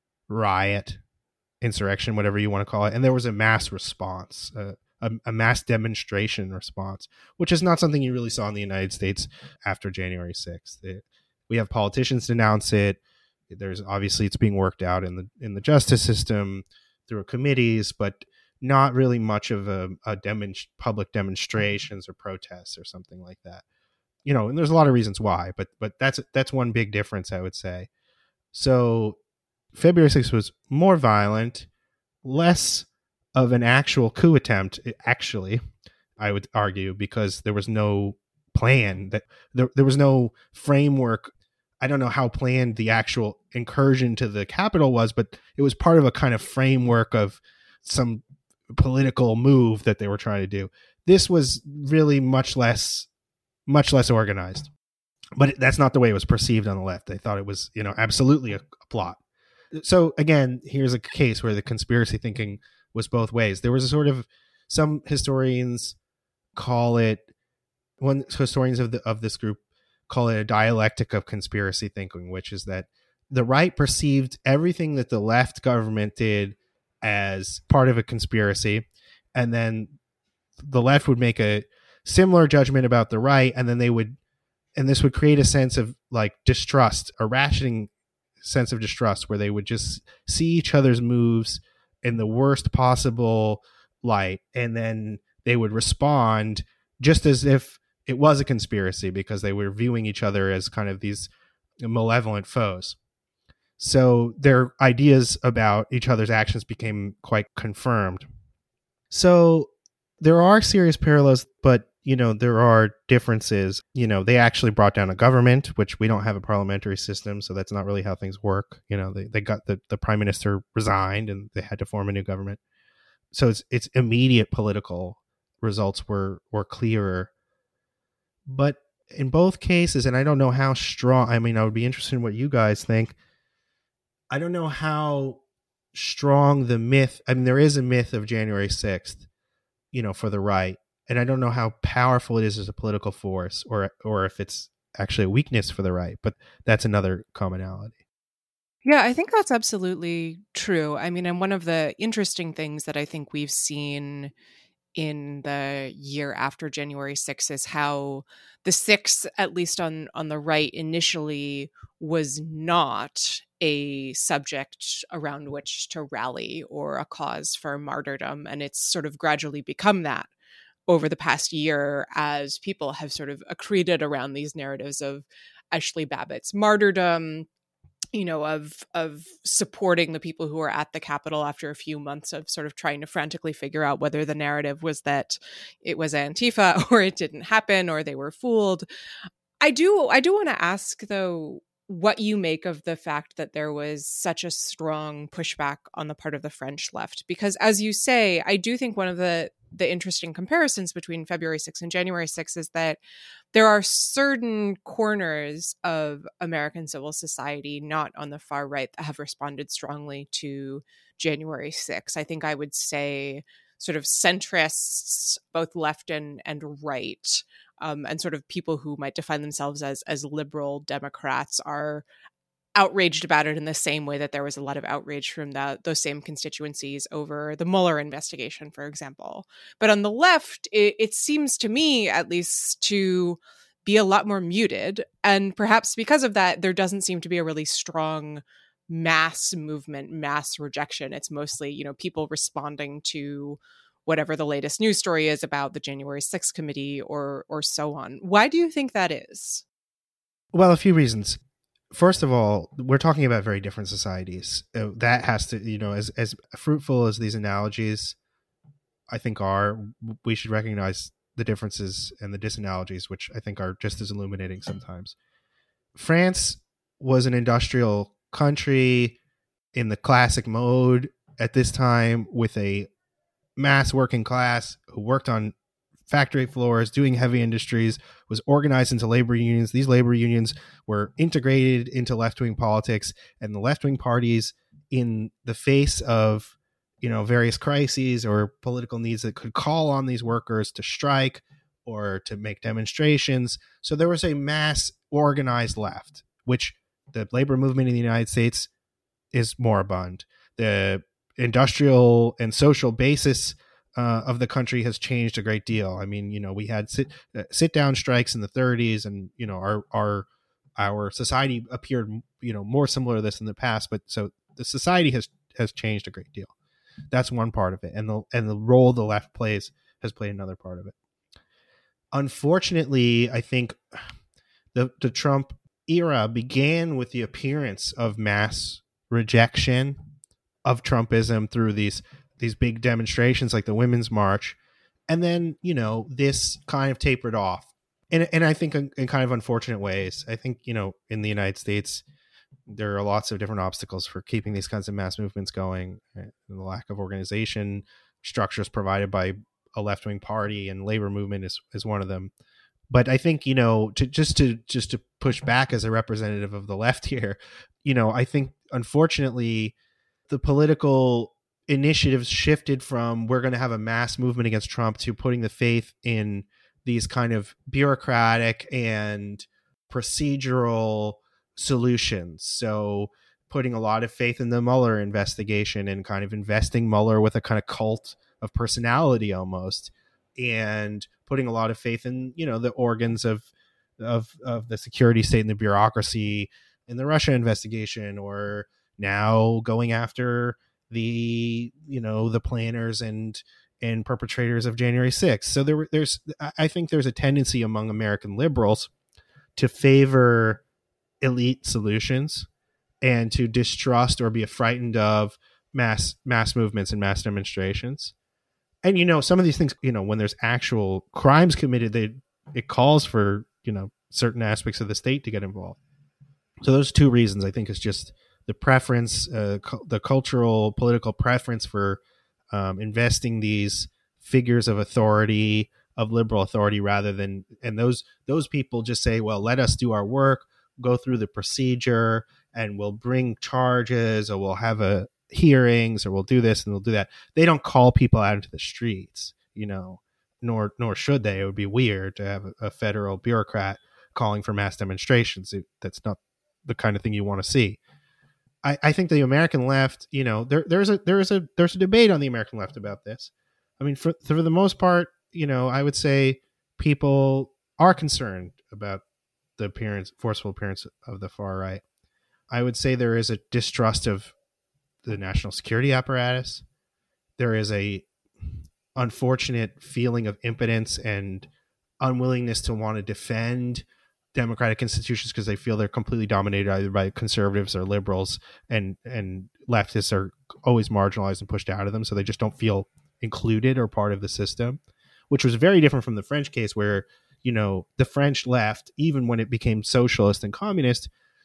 riot, insurrection, whatever you want to call it. And there was a mass response, a mass demonstration response, which is not something you really saw in the United States after January 6th. We have politicians denounce it. There's obviously it's being worked out in the justice system through committees, but not really much of a public demonstrations or protests or something like that. And there's a lot of reasons why, but that's one big difference, I would say. So February 6th was more violent, less of an actual coup attempt, actually, I would argue, because there was no plan, that there was no framework. I don't know how planned the actual incursion to the Capitol was, but it was part of a kind of framework of some political move that they were trying to do. This was really much less organized, but that's not the way it was perceived on the left. They thought it was, absolutely a plot. So again, here's a case where the conspiracy thinking was both ways. There was a sort of, some historians call it, historians of this group call it a dialectic of conspiracy thinking, which is that the right perceived everything that the left government did as part of a conspiracy, and then the left would make a similar judgment about the right, and then this would create a sense of like distrust, a rationing sense of distrust, where they would just see each other's moves in the worst possible light, and then they would respond just as if it was a conspiracy, because they were viewing each other as kind of these malevolent foes. So their ideas about each other's actions became quite confirmed. So there are serious parallels, but there are differences. They actually brought down a government, which we don't have a parliamentary system, so that's not really how things work. They got the prime minister resigned and they had to form a new government. So its immediate political results were clearer. But in both cases, and I don't know how strong, I would be interested in what you guys think. I don't know how strong the myth, there is a myth of January 6th, for the right. And I don't know how powerful it is as a political force, or if it's actually a weakness for the right, but that's another commonality. Yeah, I think that's absolutely true. And one of the interesting things that I think we've seen in the year after January 6th is how the 6th, at least on the right initially, was not a subject around which to rally or a cause for martyrdom. And it's sort of gradually become that over the past year, as people have sort of accreted around these narratives of Ashley Babbitt's martyrdom, of supporting the people who were at the Capitol after a few months of sort of trying to frantically figure out whether the narrative was that it was Antifa or it didn't happen or they were fooled. I do want to ask, though, what you make of the fact that there was such a strong pushback on the part of the French left. Because as you say, I do think one of the interesting comparisons between February 6th and January 6th is that there are certain corners of American civil society, not on the far right, that have responded strongly to January 6th. I think I would say sort of centrists, both left and right, and sort of people who might define themselves as liberal Democrats are outraged about it in the same way that there was a lot of outrage from those same constituencies over the Mueller investigation, for example. But on the left, it seems to me, at least, to be a lot more muted. And perhaps because of that, there doesn't seem to be a really strong mass movement, mass rejection. It's mostly, people responding to whatever the latest news story is about the January 6th committee or so on. Why do you think that is? Well, a few reasons. First of all, we're talking about very different societies. That has to, as fruitful as these analogies, I think, are, we should recognize the differences and the disanalogies, which I think are just as illuminating sometimes. France was an industrial country in the classic mode at this time, with a mass working class who worked on factory floors, doing heavy industries, was organized into labor unions. These labor unions were integrated into left-wing politics, and the left-wing parties, in the face of, various crises or political needs, that could call on these workers to strike or to make demonstrations. So there was a mass organized left, which the labor movement in the United States is moribund. The industrial and social basis of the country has changed a great deal. I mean, we had sit down strikes in the 30s, and our society appeared more similar to this in the past. But so the society has changed a great deal. That's one part of it, and the role the left plays has played another part of it. Unfortunately, I think the Trump era began with the appearance of mass rejection of Trumpism through these big demonstrations like the Women's March. And then, this kind of tapered off. And I think in kind of unfortunate ways. I think, in the United States, there are lots of different obstacles for keeping these kinds of mass movements going. And the lack of organization structures provided by a left-wing party and labor movement is one of them. But I think, to push back as a representative of the left here, I think, unfortunately, the political initiatives shifted from we're going to have a mass movement against Trump to putting the faith in these kind of bureaucratic and procedural solutions. So putting a lot of faith in the Mueller investigation and kind of investing Mueller with a kind of cult of personality almost, and putting a lot of faith in, the organs of the security state and the bureaucracy in the Russia investigation, or now going after the planners and perpetrators of January 6th. So I think there's a tendency among American liberals to favor elite solutions and to distrust or be frightened of mass movements and mass demonstrations. And, some of these things, when there's actual crimes committed, it calls for, certain aspects of the state to get involved. So those two reasons, I think, is just the preference, the cultural, political preference for investing these figures of authority, of liberal authority, rather than, and those people just say, well, let us do our work, go through the procedure, and we'll bring charges, or we'll have hearings, or we'll do this and we'll do that. They don't call people out into the streets, nor should they. It would be weird to have a federal bureaucrat calling for mass demonstrations. That's not the kind of thing you want to see. I think the American left, there's a debate on the American left about this. I mean, for the most part, I would say people are concerned about the forceful appearance of the far right. I would say there is a distrust of the national security apparatus. There is a unfortunate feeling of impotence and unwillingness to want to defend democratic institutions because they feel they're completely dominated either by conservatives or liberals, and leftists are always marginalized and pushed out of them. So they just don't feel included or part of the system, which was very different from the French case where, the French left, even when it became socialist and communist,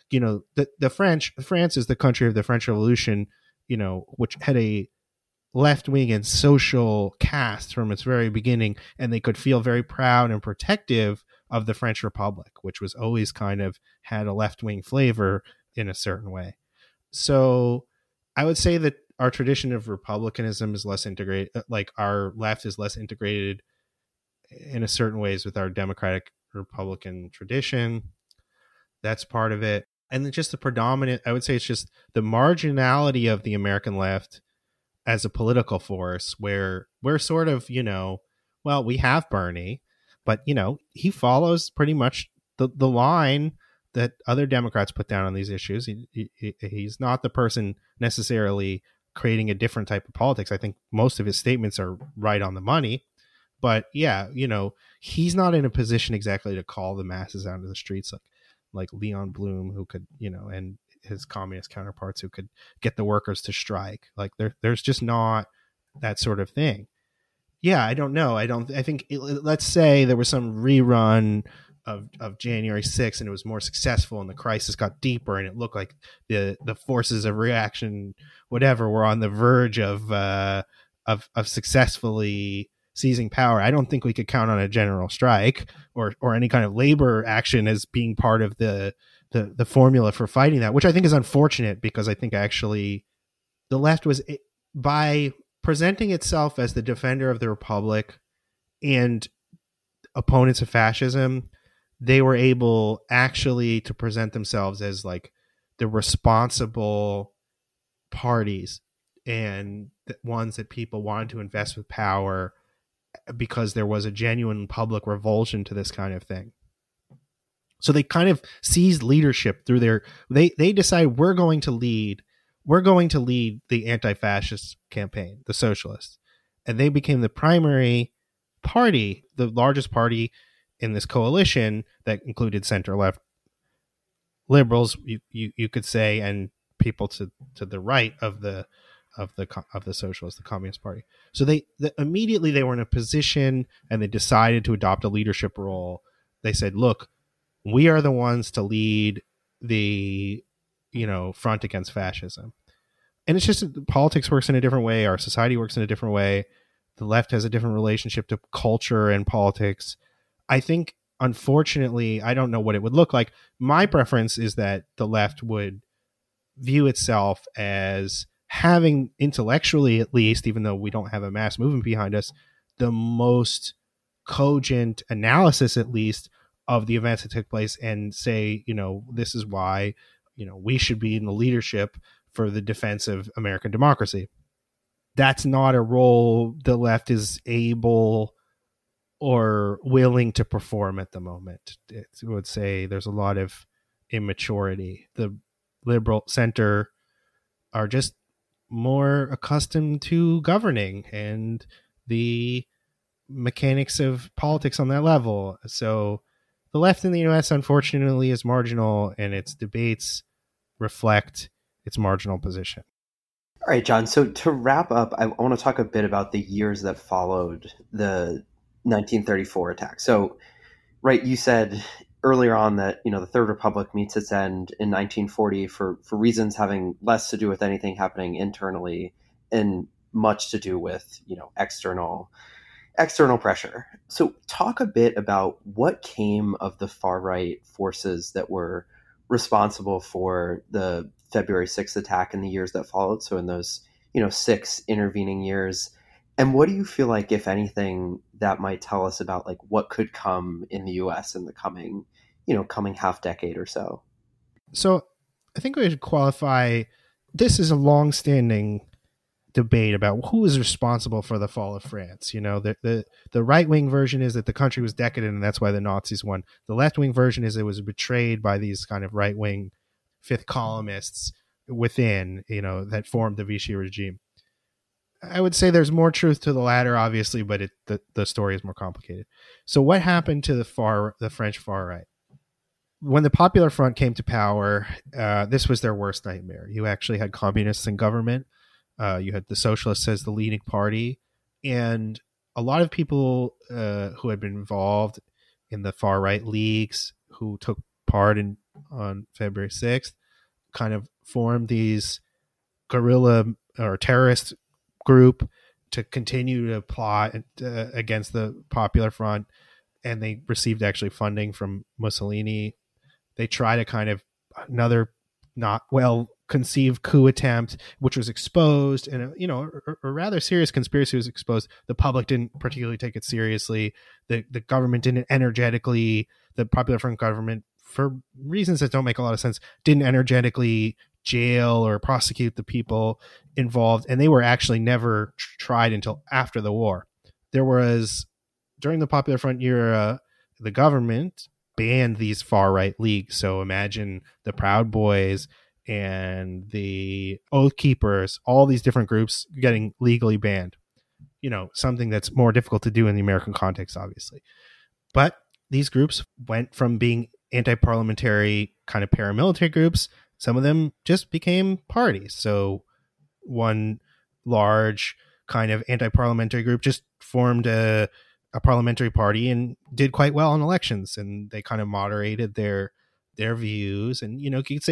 France is the country of the French Revolution, which had a left-wing and social cast from its very beginning, and they could feel very proud and protective of the French Republic, which was always kind of had a left-wing flavor in a certain way. So I would say that our tradition of republicanism is less integrated, like our left is less integrated in a certain ways with our democratic Republican tradition. That's part of it. And then just the predominant, I would say it's just the marginality of the American left as a political force, where we're sort of, well, we have Bernie, but, he follows pretty much the line that other Democrats put down on these issues. He's not the person necessarily creating a different type of politics. I think most of his statements are right on the money. But yeah, he's not in a position exactly to call the masses out of the streets like Leon Blum, who could, and his communist counterparts who could get the workers to strike. Like there's just not that sort of thing. Yeah, I don't know. I think let's say there was some rerun of January 6th and it was more successful and the crisis got deeper and it looked like the forces of reaction, whatever, were on the verge of successfully seizing power, I don't think we could count on a general strike or any kind of labor action as being part of the formula for fighting that, which I think is unfortunate, because I think actually the left was, by presenting itself as the defender of the republic and opponents of fascism, they were able actually to present themselves as like the responsible parties and the ones that people wanted to invest with power because there was a genuine public revulsion to this kind of thing. So they kind of seized leadership through they decided we're going to lead the anti-fascist campaign, the socialists. And they became the primary party, the largest party in this coalition that included center-left liberals, you could say, and people to the right of the socialists, the Communist Party. So they immediately they were in a position, and they decided to adopt a leadership role. They said, look, we are the ones to lead the front against fascism. And it's just, politics works in a different way. Our society works in a different way. The left has a different relationship to culture and politics. I think, unfortunately, I don't know what it would look like. My preference is that the left would view itself as having, intellectually at least, even though we don't have a mass movement behind us, the most cogent analysis, at least, of the events that took place, and say, this is why, we should be in the leadership for the defense of American democracy. That's not a role the left is able or willing to perform at the moment. I would say there's a lot of immaturity. The liberal center are just more accustomed to governing and the mechanics of politics on that level. So the left in the US, unfortunately, is marginal, and its debates reflect its marginal position. All right, John. So to wrap up, I want to talk a bit about the years that followed the 1934 attack. So, right, you said earlier on that, the Third Republic meets its end in 1940 for reasons having less to do with anything happening internally and much to do with, external pressure. So talk a bit about what came of the far-right forces that were responsible for the February 6th attack in the years that followed. So in those, 6 intervening years. And what do you feel like, if anything, that might tell us about like what could come in the US in the coming half decade or so? So I think we should qualify, this is a long-standing debate about who is responsible for the fall of France. The right-wing version is that the country was decadent and that's why the Nazis won. The left-wing version is it was betrayed by these kind of right-wing fifth columnists within, that formed the Vichy regime. I would say there's more truth to the latter, obviously, but the story is more complicated. So what happened to the French far right? When the Popular Front came to power, this was their worst nightmare. You actually had communists in government. You had the socialists as the leading party, and a lot of people who had been involved in the far right leagues who took part on February 6th kind of formed these guerrilla or terrorist group to continue to plot against the Popular Front, and they received actually funding from Mussolini. They tried a kind of another not well conceived coup attempt, which was exposed, and a rather serious conspiracy was exposed. The public didn't particularly take it seriously. The government didn't energetically, the Popular Front government, for reasons that don't make a lot of sense, didn't energetically jail or prosecute the people involved, and they were actually never tried until after the war. There was, during the Popular Front era, the government banned these far right leagues. So imagine the Proud Boys and the Oath Keepers, all these different groups getting legally banned. Something that's more difficult to do in the American context, obviously. But these groups went from being anti-parliamentary kind of paramilitary groups. Some of them just became parties. So one large kind of anti-parliamentary group just formed a parliamentary party and did quite well in elections, and they kind of moderated their views. And you could say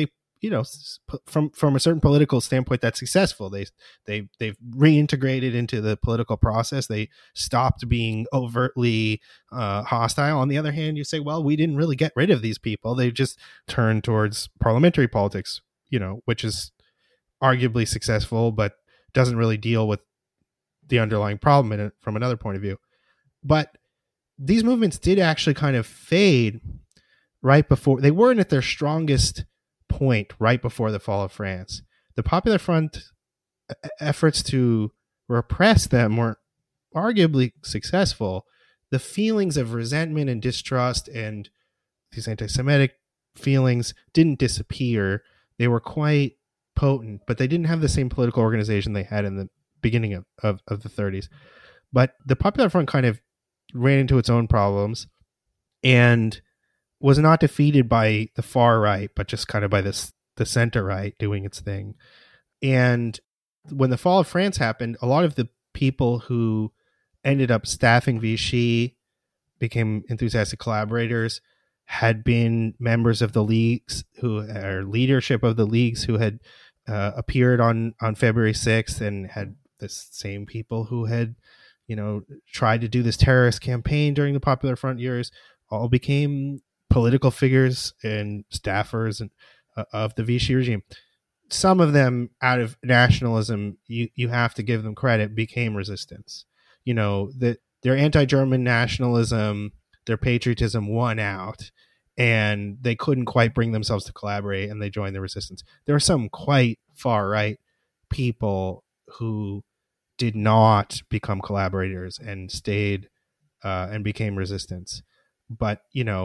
from a certain political standpoint, that's successful. They've reintegrated into the political process. They stopped being overtly hostile. On the other hand, you say, well, we didn't really get rid of these people. They just turned towards parliamentary politics, which is arguably successful, but doesn't really deal with the underlying problem in it from another point of view. But these movements did actually kind of fade right before, they weren't at their strongest point right before the fall of France. The Popular Front efforts to repress them were arguably successful. The feelings of resentment and distrust and these anti-Semitic feelings didn't disappear. They were quite potent, but they didn't have the same political organization they had in the beginning of the 30s. But the Popular Front kind of ran into its own problems and was not defeated by the far right, but just kind of by the center right doing its thing. And when the fall of France happened, a lot of the people who ended up staffing Vichy, became enthusiastic collaborators, had been members of the leagues leadership of the leagues who had appeared on February 6th and had the same people who had, tried to do this terrorist campaign during the Popular Front years, all became political figures and staffers of the Vichy regime. Some of them, out of nationalism, you have to give them credit, became resistance. That their anti-German nationalism, their patriotism won out, and they couldn't quite bring themselves to collaborate, and they joined the resistance. There are some quite far-right people who did not become collaborators and stayed and became resistance. But,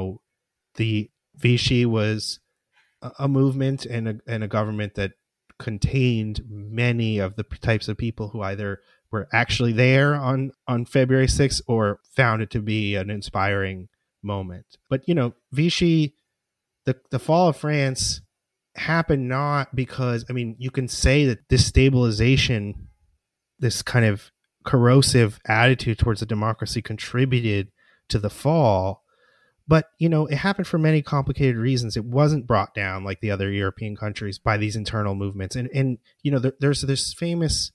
the Vichy was a movement and a government that contained many of the types of people who either were actually there on February 6th or found it to be an inspiring moment. But, Vichy, the fall of France happened not because, you can say that this stabilization, this kind of corrosive attitude towards the democracy contributed to the fall. But, it happened for many complicated reasons. It wasn't brought down like the other European countries by these internal movements. And there's this famous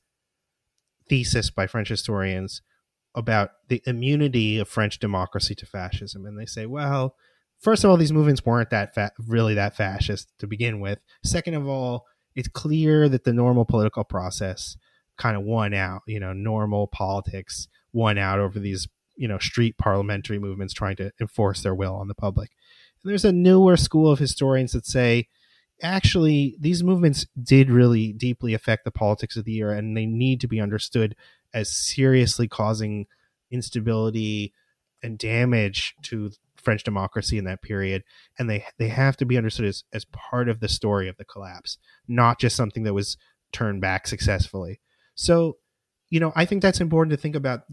thesis by French historians about the immunity of French democracy to fascism. And they say, well, first of all, these movements weren't really that fascist to begin with. Second of all, it's clear that the normal political process kind of won out. Normal politics won out over these street parliamentary movements trying to enforce their will on the public. And there's a newer school of historians that say, actually, these movements did really deeply affect the politics of the era, and they need to be understood as seriously causing instability and damage to French democracy in that period. And they have to be understood as part of the story of the collapse, not just something that was turned back successfully. So, I think that's important to think about.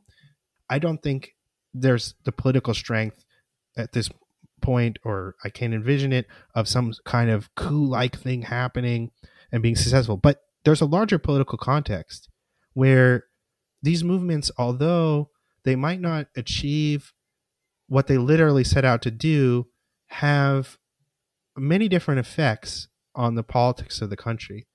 I don't think there's the political strength at this point, or I can't envision it, of some kind of coup-like thing happening and being successful. But there's a larger political context where these movements, although they might not achieve what they literally set out to do, have many different effects on the politics of the country.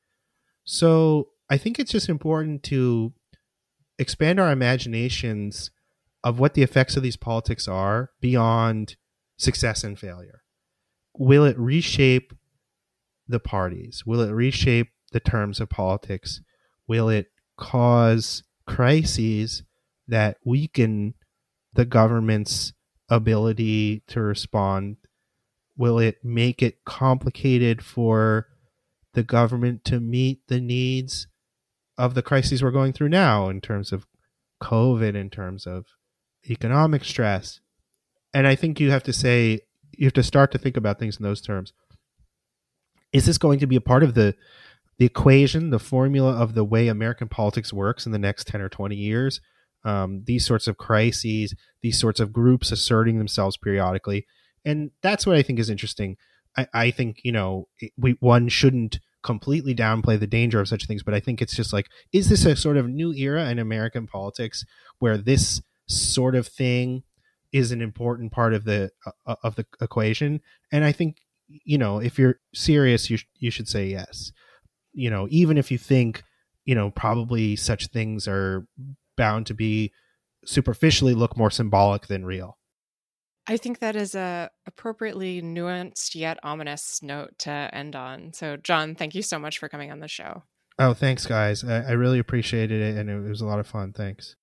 So I think it's just important to expand our imaginations of what the effects of these politics are beyond success and failure. Will it reshape the parties? Will it reshape the terms of politics? Will it cause crises that weaken the government's ability to respond? Will it make it complicated for the government to meet the needs of the crises we're going through now in terms of COVID, in terms of economic stress? And I think you have to start to think about things in those terms. Is this going to be a part of the equation, the formula of the way American politics works in the next 10 or 20 years? These sorts of crises, these sorts of groups asserting themselves periodically. And that's what I think is interesting. I think, one shouldn't completely downplay the danger of such things, but I think it's just like, is this a sort of new era in American politics where this sort of thing is an important part of the equation? And I think, you know, if you're serious, you should say yes. You know, even if you think, you know, probably such things are bound to be superficially look more symbolic than real. I think that is a appropriately nuanced yet ominous note to end on. So, John, thank you so much for coming on the show. Oh, thanks, guys. I really appreciated it, and it was a lot of fun. Thanks.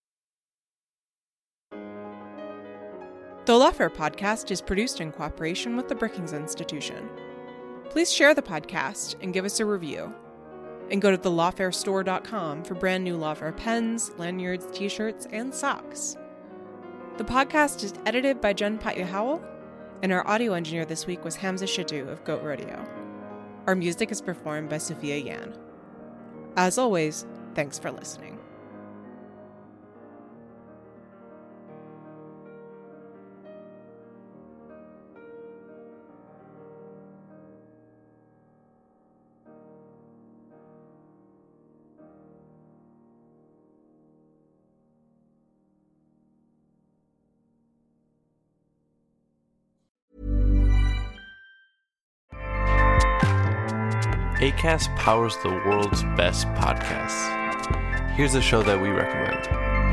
The Lawfare podcast is produced in cooperation with the Brookings Institution. Please share the podcast and give us a review. And go to thelawfarestore.com for brand new Lawfare pens, lanyards, t-shirts, and socks. The podcast is edited by Jen Patya Howell, and our audio engineer this week was Hamza Shadu of Goat Rodeo. Our music is performed by Sophia Yan. As always, thanks for listening. Acast powers the world's best podcasts. Here's a show that we recommend.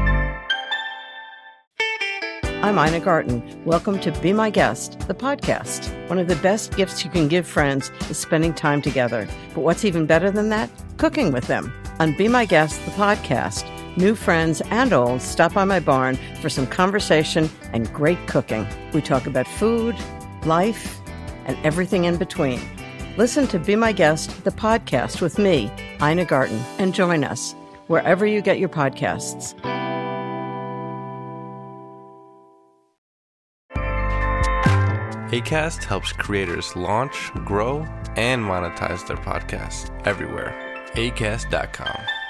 I'm Ina Garten. Welcome to Be My Guest, the podcast. One of the best gifts you can give friends is spending time together. But what's even better than that? Cooking with them. On Be My Guest, the podcast, new friends and old stop by my barn for some conversation and great cooking. We talk about food, life, and everything in between. Listen to Be My Guest, the podcast with me, Ina Garten, and join us wherever you get your podcasts. Acast helps creators launch, grow, and monetize their podcasts everywhere. Acast.com.